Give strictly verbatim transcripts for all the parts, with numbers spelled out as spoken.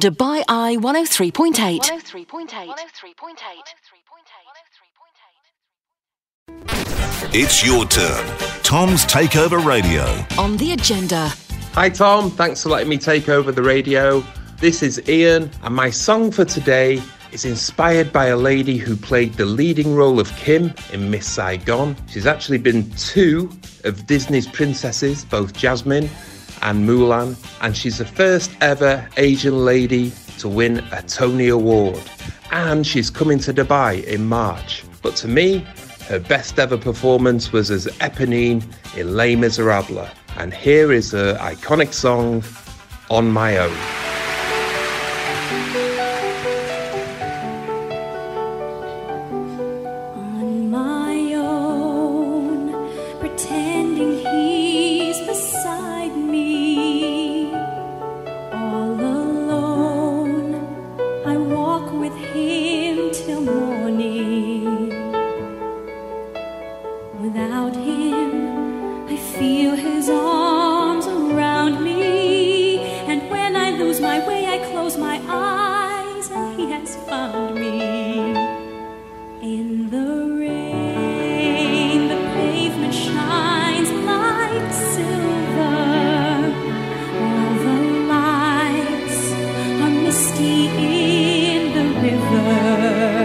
Dubai Eye one oh three point eight. one oh three point eight. It's your turn. Tom's Takeover Radio. On the agenda. Hi Tom, thanks for letting me take over the radio. This is Ian, and my song for today is inspired by a lady who played the leading role of Kim in Miss Saigon. She's actually been two of Disney's princesses, both Jasmine and Mulan, and she's the first ever Asian lady to win a Tony Award. And she's coming to Dubai in March. But to me, her best ever performance was as Eponine in Les Miserables. And here is her iconic song, On My Own. On my own, pretending he's beside me. All alone, I walk with him till morning. Without him, I feel his arms around me. And when I lose my way, I close my eyes, and he has found me. In the rain, the pavement shines like silver. All the lights are misty in the river.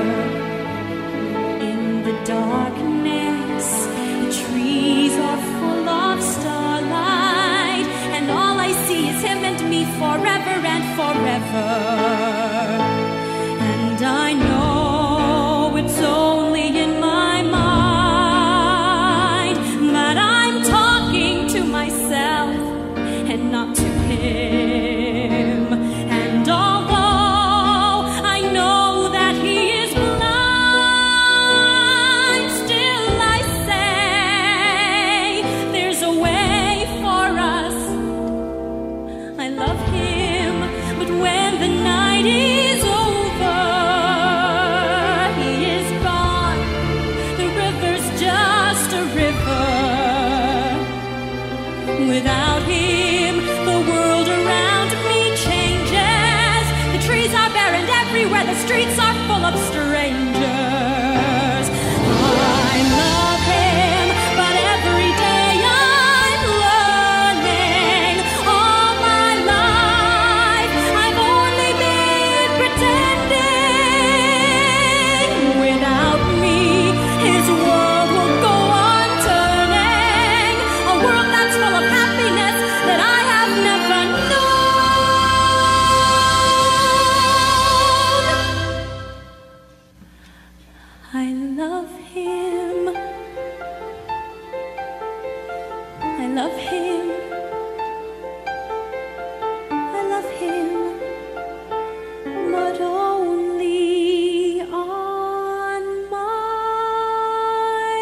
In the darkness, the trees are full of starlight, and all I see is him and me forever and forever. And I know it's only in my mind that I'm talking to myself and not to him. And although I know that he is blind, still I say there's a way for us. I love him, but when the night is over, he is gone. The river's just a river. Without him, the world around me changes. The trees are bare and everywhere the streets are full of strangers. I love him, but every day I'm learning. All my life I've only been pretending. Without me, his world will go on turning. A world that's full of happiness that I have never known. I love him. I love him. I love him, but only on my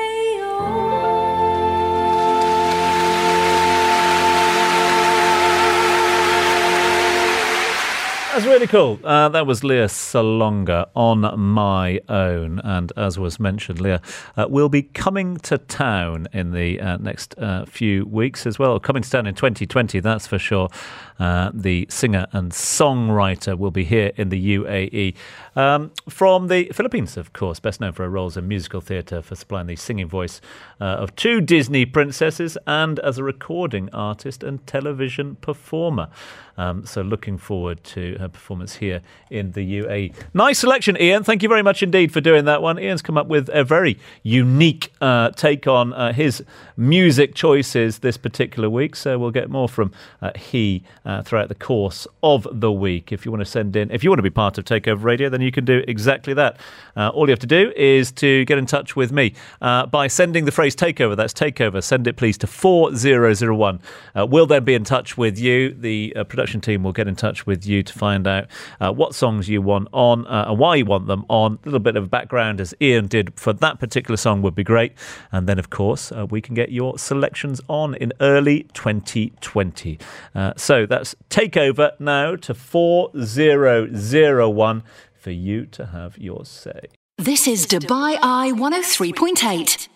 That's really cool. Uh, that was Leah Salonga, On My Own. And as was mentioned, Leah uh, will be coming to town in the uh, next uh, few weeks as well. Coming to town in twenty twenty, that's for sure. Uh, the singer and songwriter will be here in the U A E. Um, from the Philippines, of course, best known for her roles in musical theatre, for supplying the singing voice uh, of two Disney princesses, and as a recording artist and television performer. Um, so looking forward to her performance here in the U A E. Nice selection, Ian. Thank you very much indeed for doing that one. Ian's come up with a very unique uh, take on uh, his music choices this particular week. So we'll get more from uh, he uh, throughout the course of the week. If you want to send in, if you want to be part of Takeover Radio, then you can do exactly that. Uh, all you have to do is to get in touch with me uh, by sending the phrase takeover. That's takeover. Send it please to four zero zero one. Uh, we'll then be in touch with you. The uh, production team will get in touch with you to find out uh, what songs you want on uh, and why you want them on. A little bit of background, as Ian did for that particular song, would be great. And then, of course, uh, we can get your selections on in early twenty twenty. Uh, so that's takeover now to four zero zero one for you to have your say. This is Dubai Eye one oh three point eight.